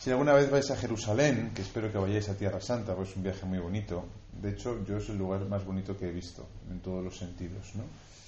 Si alguna vez vais a Jerusalén, que espero que vayáis a Tierra Santa, pues es un viaje muy bonito. De hecho, yo es el lugar más bonito que he visto, en todos los sentidos, ¿no?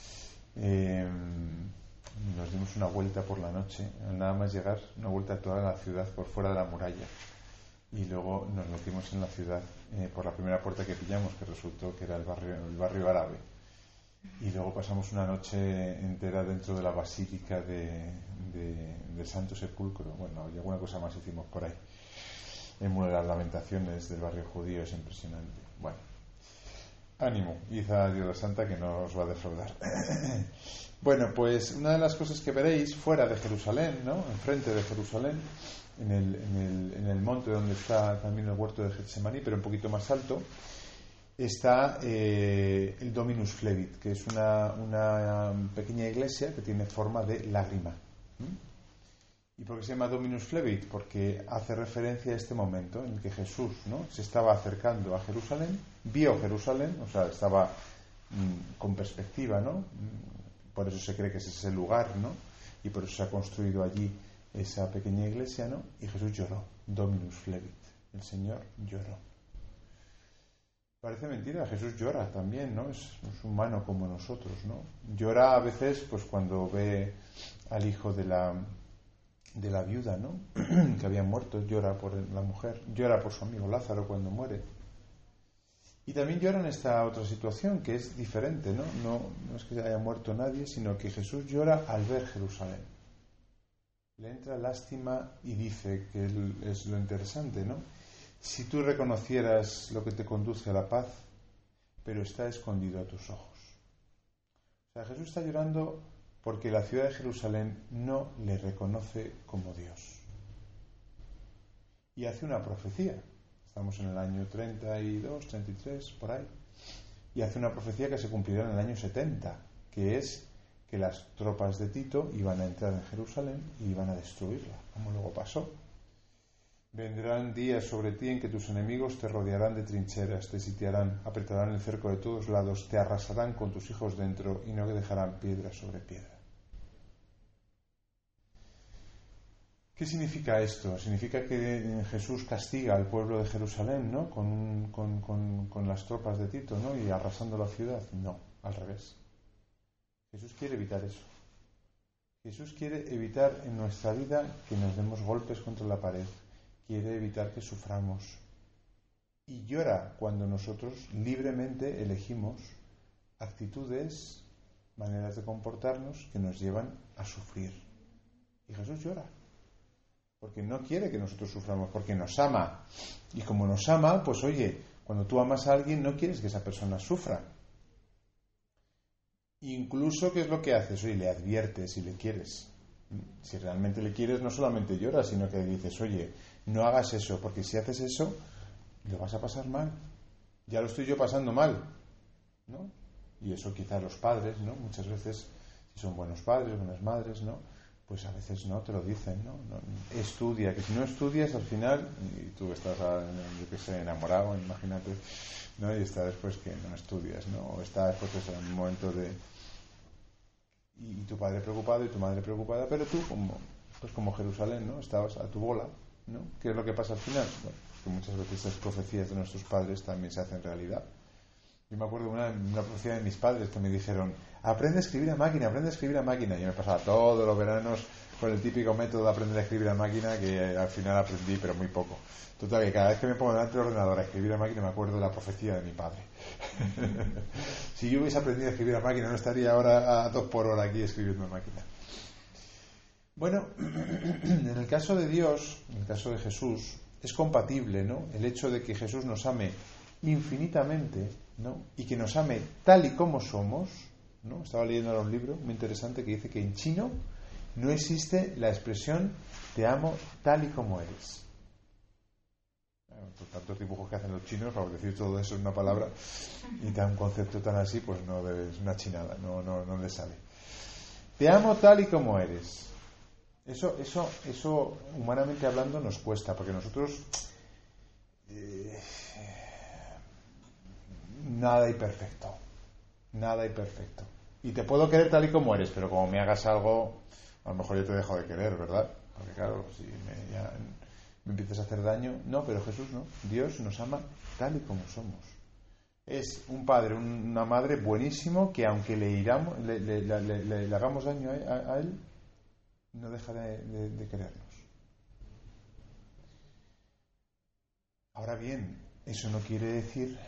Nos dimos una vuelta por la noche, nada más llegar, una vuelta a toda la ciudad por fuera de la muralla. Y luego nos metimos en la ciudad por la primera puerta que pillamos, que resultó que era el barrio árabe. Y luego pasamos una noche entera dentro de la basílica del Santo Sepulcro. Bueno, y alguna cosa más hicimos por ahí. El muro de las lamentaciones del barrio judío es impresionante. Bueno, ánimo, id a Tierra Santa que no os va a defraudar. Bueno, pues una de las cosas que veréis fuera de Jerusalén, ¿no? Enfrente de Jerusalén, en el monte donde está también el huerto de Getsemaní, pero un poquito más alto, está el Dominus Flevit, que es una pequeña iglesia que tiene forma de lágrima. ¿Y por qué se llama Dominus Flevit? Porque hace referencia a este momento en el que Jesús, ¿no?, se estaba acercando a Jerusalén, vio Jerusalén, o sea, estaba con perspectiva, ¿no? Por eso se cree que ese es el lugar, ¿no? Y por eso se ha construido allí esa pequeña iglesia, ¿no? Y Jesús lloró, Dominus Flevit, el Señor lloró. Parece mentira, Jesús llora también, ¿no? Es humano como nosotros, ¿no? Llora a veces, pues cuando ve al hijo de la viuda, ¿no? Que había muerto, llora por la mujer, llora por su amigo Lázaro cuando muere. Y también llora en esta otra situación, que es diferente, ¿no? No es que haya muerto nadie, sino que Jesús llora al ver Jerusalén. Le entra lástima y dice, que es lo interesante, ¿no? Si tú reconocieras lo que te conduce a la paz, pero está escondido a tus ojos. O sea, Jesús está llorando porque la ciudad de Jerusalén no le reconoce como Dios. Y hace una profecía. Estamos en el año 32, 33, por ahí. Y hace una profecía que se cumplirá en el año 70, que es que las tropas de Tito iban a entrar en Jerusalén y iban a destruirla, como luego pasó. Vendrán días sobre ti en que tus enemigos te rodearán de trincheras, te sitiarán, apretarán el cerco de todos lados, te arrasarán con tus hijos dentro y no dejarán piedra sobre piedra. ¿Qué significa esto? Significa que Jesús castiga al pueblo de Jerusalén, ¿no? Con las tropas de Tito, ¿no? Y arrasando la ciudad. No, al revés. Jesús quiere evitar eso. Jesús quiere evitar en nuestra vida que nos demos golpes contra la pared. Quiere evitar que suframos. Y llora cuando nosotros libremente elegimos actitudes, maneras de comportarnos que nos llevan a sufrir. Y Jesús llora. Porque no quiere que nosotros suframos, porque nos ama. Y como nos ama, pues oye, cuando tú amas a alguien no quieres que esa persona sufra. Incluso, ¿qué es lo que haces? Oye, le adviertes si le quieres. Si realmente le quieres, no solamente lloras, sino que dices, oye, no hagas eso, porque si haces eso, lo vas a pasar mal. Ya lo estoy yo pasando mal, ¿no? Y eso quizás los padres, ¿no? Muchas veces, si son buenos padres, buenas madres, ¿no? Pues a veces no te lo dicen, ¿no? Estudia, que si no estudias al final, y tú estás, yo que sé, enamorado, imagínate, ¿no? Y está después que no estudias, ¿no? O está después en un momento de... Y tu padre preocupado y tu madre preocupada, pero tú como Jerusalén, ¿no? Estabas a tu bola, ¿no? ¿Qué es lo que pasa al final? Bueno, que muchas veces esas profecías de nuestros padres también se hacen realidad. Yo me acuerdo de una profecía de mis padres que me dijeron, aprende a escribir a máquina. Y yo me pasaba todos los veranos con el típico método de aprender a escribir a máquina, que al final aprendí, pero muy poco. Total, que cada vez que me pongo delante del ordenador a escribir a máquina me acuerdo de la profecía de mi padre. Si yo hubiese aprendido a escribir a máquina, no estaría ahora a 2 por hora aquí escribiendo a máquina. Bueno, en el caso de Dios, en el caso de Jesús, es compatible, ¿no? El hecho de que Jesús nos ame infinitamente, ¿no? Y que nos ame tal y como somos, ¿no? Estaba leyendo ahora un libro muy interesante que dice que en chino no existe la expresión te amo tal y como eres. Tantos dibujos que hacen los chinos para decir todo eso en una palabra y un concepto tan así, pues no es una chinada, no le sale. Te amo tal y como eres. Eso humanamente hablando nos cuesta, porque nosotros nada hay perfecto. Y te puedo querer tal y como eres, pero como me hagas algo, a lo mejor yo te dejo de querer, ¿verdad? Porque claro, si me empiezas a hacer daño. No, pero Jesús no. Dios nos ama tal y como somos. Es un padre, una madre buenísimo que aunque le hagamos daño a él, no deja de querernos. Ahora bien, eso no quiere decir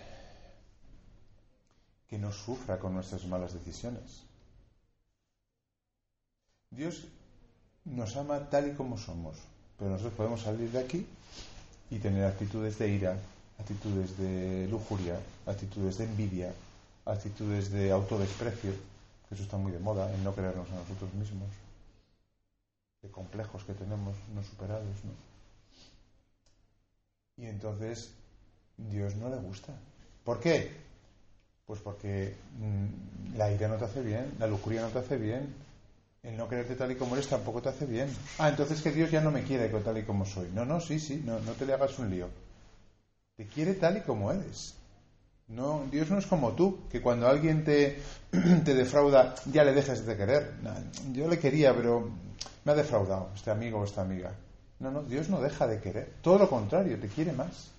que no sufra con nuestras malas decisiones. Dios nos ama tal y como somos, pero nosotros podemos salir de aquí y tener actitudes de ira, actitudes de lujuria, actitudes de envidia, actitudes de autodesprecio, que eso está muy de moda, en no querernos a nosotros mismos, de complejos que tenemos no superados, ¿no? Y entonces Dios no le gusta. ¿Por qué? Pues porque la ira no te hace bien, la lujuria no te hace bien, el no quererte tal y como eres tampoco te hace bien. Entonces que Dios ya no me quiere tal y como soy. No, sí, no te le hagas un lío. Te quiere tal y como eres. No, Dios no es como tú, que cuando alguien te defrauda ya le dejas de querer. No, yo le quería, pero me ha defraudado este amigo o esta amiga. No, Dios no deja de querer. Todo lo contrario, te quiere más.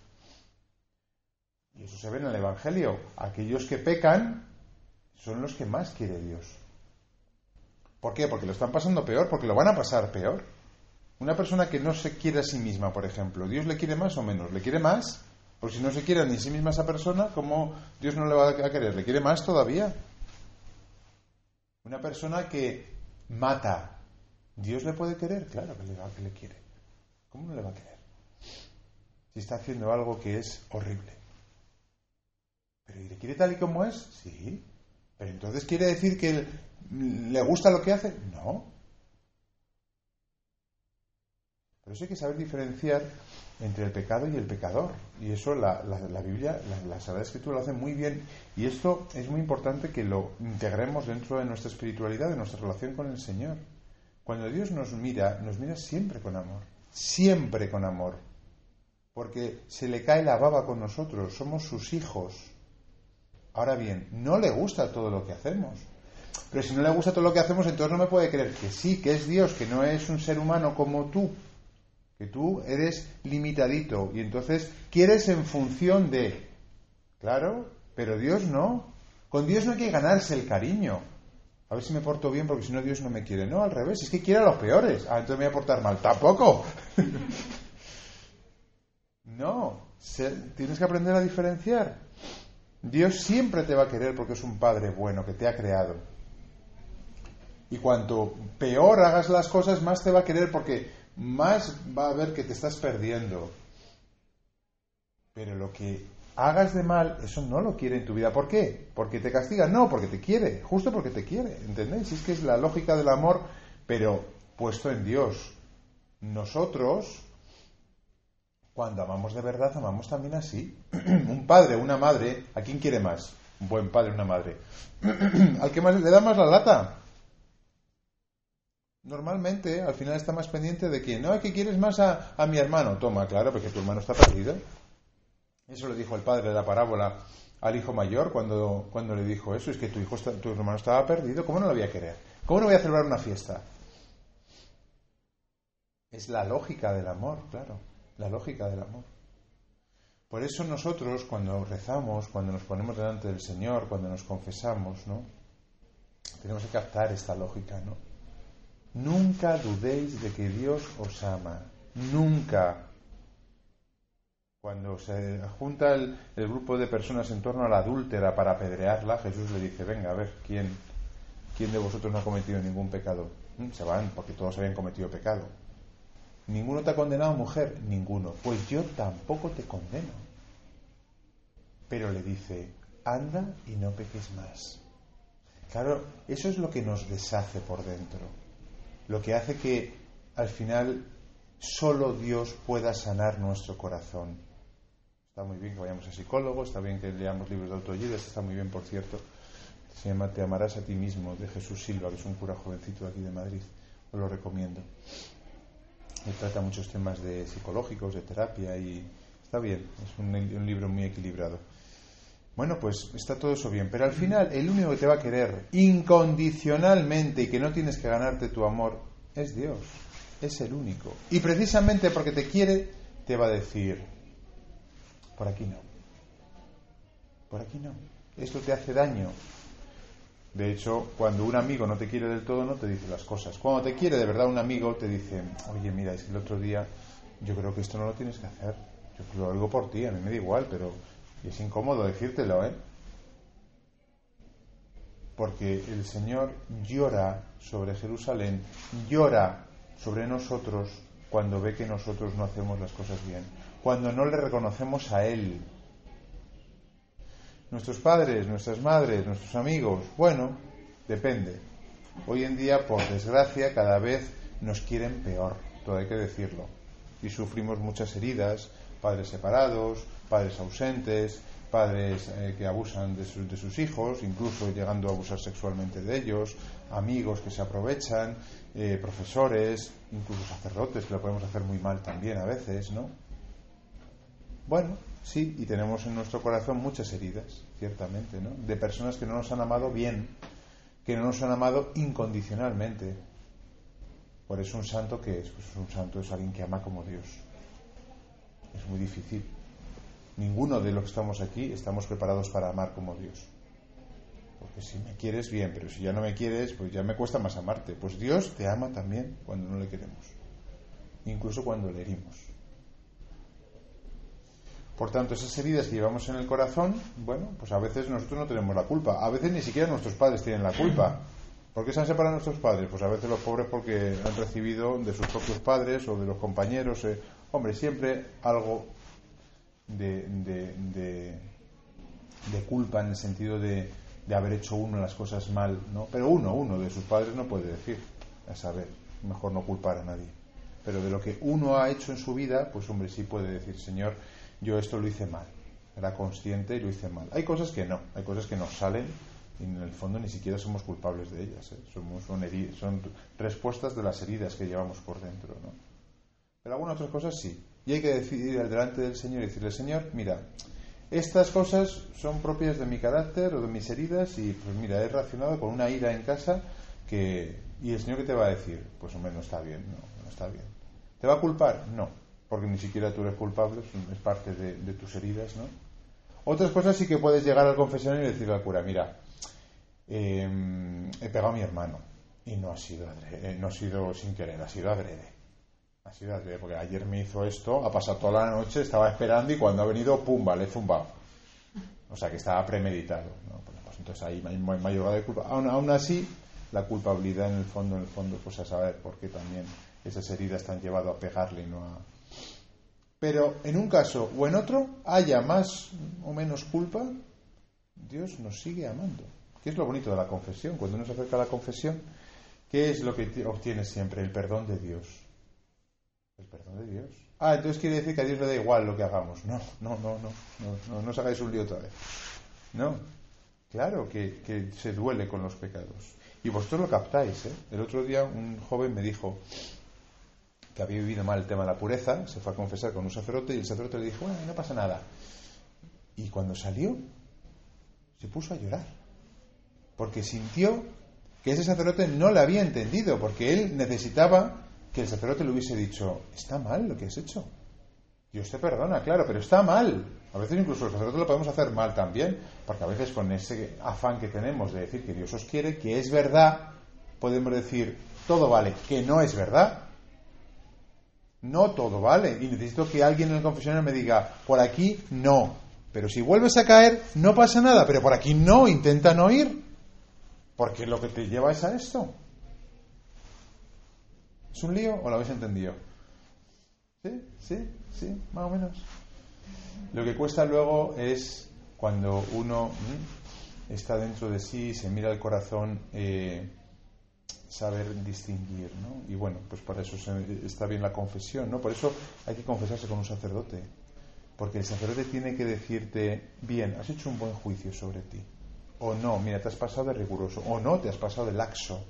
Y eso se ve en el Evangelio. Aquellos que pecan son los que más quiere Dios. ¿Por qué? Porque lo están pasando peor, porque lo van a pasar peor. Una persona que no se quiere a sí misma, por ejemplo, ¿Dios le quiere más o menos? ¿Le quiere más? Porque si no se quiere ni a sí misma esa persona, ¿cómo Dios no le va a querer? ¿Le quiere más todavía? Una persona que mata, ¿Dios le puede querer? Claro que le quiere. ¿Cómo no le va a querer? Si está haciendo algo que es horrible. ¿Pero y le quiere tal y como es? Sí. ¿Pero entonces quiere decir que le gusta lo que hace? No. Por eso hay que saber diferenciar entre el pecado y el pecador. Y eso la Biblia, la Sagrada Escritura lo hace muy bien. Y esto es muy importante que lo integremos dentro de nuestra espiritualidad, de nuestra relación con el Señor. Cuando Dios nos mira siempre con amor. Siempre con amor. Porque se le cae la baba con nosotros. Somos sus hijos. Ahora bien, no le gusta todo lo que hacemos. Pero si no le gusta todo lo que hacemos, entonces no me puede creer que sí, que es Dios, que no es un ser humano como tú. Que tú eres limitadito y entonces quieres en función de... Claro, pero Dios no. Con Dios no hay que ganarse el cariño. A ver si me porto bien porque si no Dios no me quiere. No, al revés, es que quiere a los peores. Entonces me voy a portar mal. ¡Tampoco! No, tienes que aprender a diferenciar. Dios siempre te va a querer porque es un Padre bueno que te ha creado. Y cuanto peor hagas las cosas, más te va a querer porque más va a ver que te estás perdiendo. Pero lo que hagas de mal, eso no lo quiere en tu vida. ¿Por qué? ¿Porque te castiga? No, porque te quiere, justo porque te quiere, ¿entendéis? Es que es la lógica del amor, pero puesto en Dios. Nosotros, cuando amamos de verdad, amamos también así. Un padre, una madre, ¿a quién quiere más? Un buen padre, una madre. ¿Al que más le da más la lata? Normalmente, al final está más pendiente de quién. No, es que quieres más a mi hermano. Toma, claro, porque tu hermano está perdido. Eso le dijo el padre de la parábola al hijo mayor cuando le dijo eso. Es que tu hermano estaba perdido. ¿Cómo no lo voy a querer? ¿Cómo no voy a celebrar una fiesta? Es la lógica del amor, claro. La lógica del amor. Por eso nosotros, cuando rezamos, cuando nos ponemos delante del Señor, cuando nos confesamos, ¿no? Tenemos que captar esta lógica, ¿no? Nunca dudéis de que Dios os ama. Nunca. Cuando se junta el grupo de personas en torno a la adúltera para apedrearla, Jesús le dice, venga, a ver, ¿quién de vosotros no ha cometido ningún pecado? Se van, porque todos habían cometido pecado. ¿Ninguno te ha condenado, mujer? Ninguno. Pues yo tampoco te condeno. Pero le dice, anda y no peques más. Claro, eso es lo que nos deshace por dentro. Lo que hace que, al final, solo Dios pueda sanar nuestro corazón. Está muy bien que vayamos a psicólogos, está bien que leamos libros de autoayuda, está muy bien, por cierto. Se llama Te amarás a ti mismo, de Jesús Silva, que es un cura jovencito de aquí de Madrid. Os lo recomiendo. Él trata muchos temas de psicológicos, de terapia, y está bien, es un libro muy equilibrado. Bueno, pues está todo eso bien, pero al final el único que te va a querer incondicionalmente y que no tienes que ganarte tu amor es Dios, es el único. Y precisamente porque te quiere, te va a decir, por aquí no, por aquí no, esto te hace daño. De hecho, cuando un amigo no te quiere del todo, no te dice las cosas. Cuando te quiere de verdad un amigo, te dice, oye, mira, es que el otro día yo creo que esto no lo tienes que hacer. Yo lo hago por ti, a mí me da igual, pero es incómodo decírtelo, ¿eh? Porque el Señor llora sobre Jerusalén, llora sobre nosotros cuando ve que nosotros no hacemos las cosas bien, cuando no le reconocemos a Él. Nuestros padres, nuestras madres, nuestros amigos, bueno, depende. Hoy en día, por desgracia, cada vez nos quieren peor, todo hay que decirlo. Y sufrimos muchas heridas, padres separados, padres ausentes, padres que abusan de sus hijos, incluso llegando a abusar sexualmente de ellos, amigos que se aprovechan, profesores, incluso sacerdotes, que lo podemos hacer muy mal también a veces, ¿no? Bueno, sí, y tenemos en nuestro corazón muchas heridas, ciertamente, ¿no? De personas que no nos han amado bien, que no nos han amado incondicionalmente. Por eso un santo, ¿qué es? Pues un santo es alguien que ama como Dios. Es muy difícil. Ninguno de los que estamos aquí estamos preparados para amar como Dios. Porque si me quieres, bien, pero si ya no me quieres, pues ya me cuesta más amarte. Pues Dios te ama también cuando no le queremos, incluso cuando le herimos. Por tanto, esas heridas que llevamos en el corazón, bueno, pues a veces nosotros no tenemos la culpa. A veces ni siquiera nuestros padres tienen la culpa. ¿Por qué se han separado nuestros padres? Pues a veces los pobres porque han recibido de sus propios padres o de los compañeros. Hombre, siempre algo de culpa en el sentido de haber hecho uno las cosas mal, ¿no? Pero uno de sus padres no puede decir, a saber, mejor no culpar a nadie. Pero de lo que uno ha hecho en su vida, pues hombre, sí puede decir, Señor, yo esto lo hice mal, era consciente y lo hice mal. Hay cosas que no, hay cosas que nos salen y en el fondo ni siquiera somos culpables de ellas, ¿eh? Son respuestas de las heridas que llevamos por dentro, ¿no? Pero algunas otras cosas sí. Y hay que decidir delante del Señor y decirle, Señor, mira, estas cosas son propias de mi carácter o de mis heridas y pues mira, he reaccionado con una ira en casa y el Señor, ¿qué te va a decir? Pues hombre, no está bien, no está bien. ¿Te va a culpar? No, porque ni siquiera tú eres culpable, es parte de tus heridas, ¿no? Otras cosas sí que puedes llegar al confesionario y decirle al cura, mira, he pegado a mi hermano y no ha sido sin querer, ha sido adrede. Ha sido adrede, porque ayer me hizo esto, ha pasado toda la noche, estaba esperando y cuando ha venido, pumba, le he zumbado. O sea que estaba premeditado, ¿no? Pues entonces ahí me ha llegado de culpa. Aún así, la culpabilidad en el fondo, pues a saber por qué también esas heridas te han llevado a pegarle y no a... Pero en un caso o en otro, haya más o menos culpa, Dios nos sigue amando. ¿Qué es lo bonito de la confesión? Cuando uno se acerca a la confesión, ¿qué es lo que obtienes siempre? El perdón de Dios. El perdón de Dios. Entonces quiere decir que a Dios le da igual lo que hagamos. No os hagáis un lío otra vez. No. Claro que se duele con los pecados. Y vosotros lo captáis, ¿eh? El otro día un joven me dijo que había vivido mal el tema de la pureza, se fue a confesar con un sacerdote y el sacerdote le dijo, bueno, no pasa nada. Y cuando salió, se puso a llorar. Porque sintió que ese sacerdote no le había entendido, porque él necesitaba que el sacerdote le hubiese dicho, está mal lo que has hecho. Dios te perdona, claro, pero está mal. A veces incluso el sacerdote lo podemos hacer mal también, porque a veces con ese afán que tenemos de decir que Dios os quiere, que es verdad, podemos decir, todo vale, que no es verdad. No todo vale, y necesito que alguien en el confesionario me diga, por aquí no, pero si vuelves a caer, no pasa nada, pero por aquí no, intenta no ir, porque lo que te lleva es a esto. ¿Es un lío o lo habéis entendido? Sí, más o menos. Lo que cuesta luego es cuando uno está dentro de sí, se mira el corazón, saber distinguir, ¿no? Y bueno, pues para eso está bien la confesión, ¿no? Por eso hay que confesarse con un sacerdote, porque el sacerdote tiene que decirte, bien, has hecho un buen juicio sobre ti, o no, mira, te has pasado de riguroso, o no, te has pasado de laxo.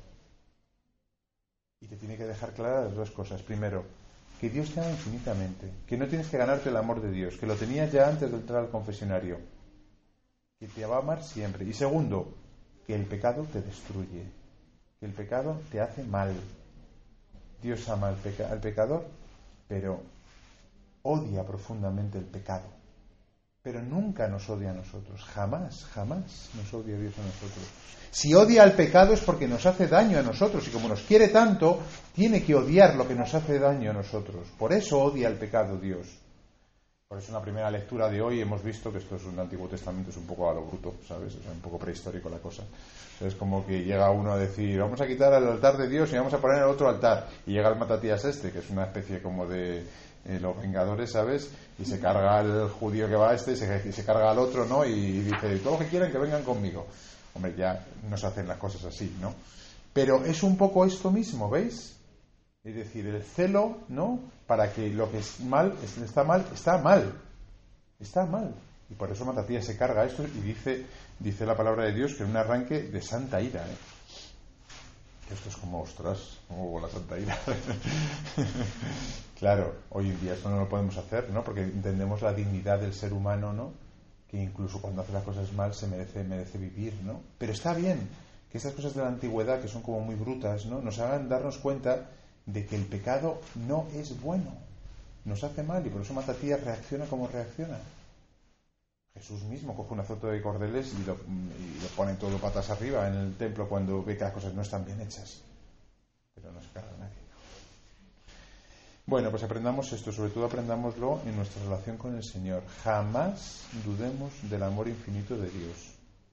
Y te tiene que dejar claras las dos cosas. Primero, que Dios te ama infinitamente, que no tienes que ganarte el amor de Dios, que lo tenías ya antes de entrar al confesionario, que te va a amar siempre. Y segundo, que el pecado te destruye, que el pecado te hace mal. Dios ama al pecador, pero odia profundamente el pecado, pero nunca nos odia a nosotros, jamás nos odia Dios a nosotros. Si odia al pecado es porque nos hace daño a nosotros, y como nos quiere tanto, tiene que odiar lo que nos hace daño a nosotros. Por eso odia el pecado Dios. Por eso en la primera lectura de hoy hemos visto que esto es un Antiguo Testamento, es un poco a lo bruto, ¿sabes? Es un poco prehistórico la cosa. Es como que llega uno a decir, vamos a quitar el altar de Dios y vamos a poner otro altar. Y llega el Matatías que es una especie como de los Vengadores, ¿sabes? Y se carga al judío que va y se carga al otro, ¿no? Y dice, todos los que quieran que vengan conmigo. Hombre, ya no se hacen las cosas así, ¿no? Pero es un poco esto mismo, ¿veis? Es decir, el celo, ¿no? Para que lo que es mal, está mal. Y por eso Matatías se carga esto y dice la palabra de Dios que es un arranque de santa ira, ¿eh? Esto es como, ostras, como la santa ira. Claro, hoy en día esto no lo podemos hacer, ¿no? Porque entendemos la dignidad del ser humano, ¿no? Que incluso cuando hace las cosas mal se merece vivir, ¿no? Pero está bien que esas cosas de la antigüedad, que son como muy brutas, ¿no? Nos hagan darnos cuenta de que el pecado no es bueno, nos hace mal, y por eso Matatías reacciona como reacciona. Jesús mismo coge un azote de cordeles y lo pone todo patas arriba en el templo cuando ve que las cosas no están bien hechas, pero no se carga a nadie. Bueno, pues aprendamos esto, sobre todo aprendámoslo en nuestra relación con el Señor. Jamás dudemos del amor infinito de Dios.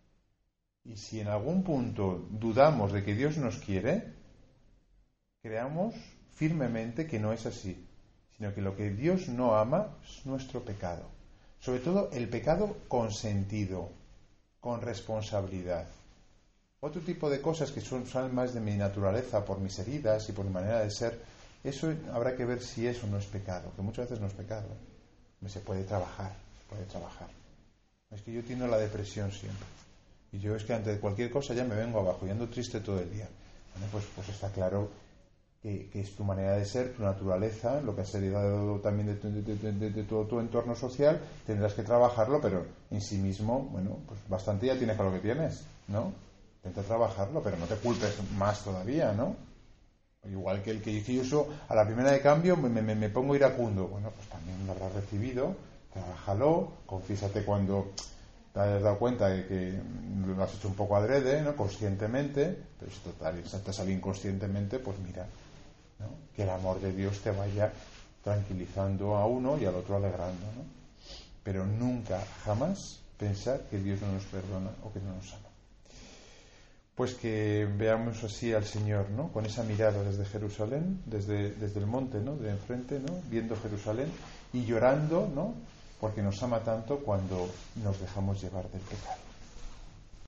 Y si en algún punto dudamos de que Dios nos quiere, creamos firmemente que no es así, sino que lo que Dios no ama es nuestro pecado. Sobre todo el pecado consentido, con responsabilidad. Otro tipo de cosas que son más de mi naturaleza, por mis heridas y por mi manera de ser, eso habrá que ver si eso no es pecado, que muchas veces no es pecado. Se puede trabajar. Es que yo tengo la depresión siempre. Y yo es que ante cualquier cosa ya me vengo abajo y ando triste todo el día. Bueno, pues está claro que es tu manera de ser, tu naturaleza, lo que has heredado también de todo tu entorno social, tendrás que trabajarlo, pero en sí mismo, bueno, pues bastante ya tienes con lo que tienes, ¿no? Intenta trabajarlo, pero no te culpes más todavía, ¿no? Igual que el que yo uso a la primera de cambio me pongo iracundo. Bueno, pues también lo habrás recibido, trabájalo, confiésate cuando te has dado cuenta de que lo has hecho un poco adrede, ¿no? Conscientemente, pero si total te sale inconscientemente, pues mira, ¿no? Que el amor de Dios te vaya tranquilizando a uno y al otro alegrando, ¿no? Pero nunca, jamás pensar que Dios no nos perdona o que no nos ama. Pues que veamos así al Señor, ¿no? Con esa mirada desde Jerusalén, desde el monte, ¿no? De enfrente, ¿no? Viendo Jerusalén y llorando, ¿no? Porque nos ama tanto cuando nos dejamos llevar del pecado.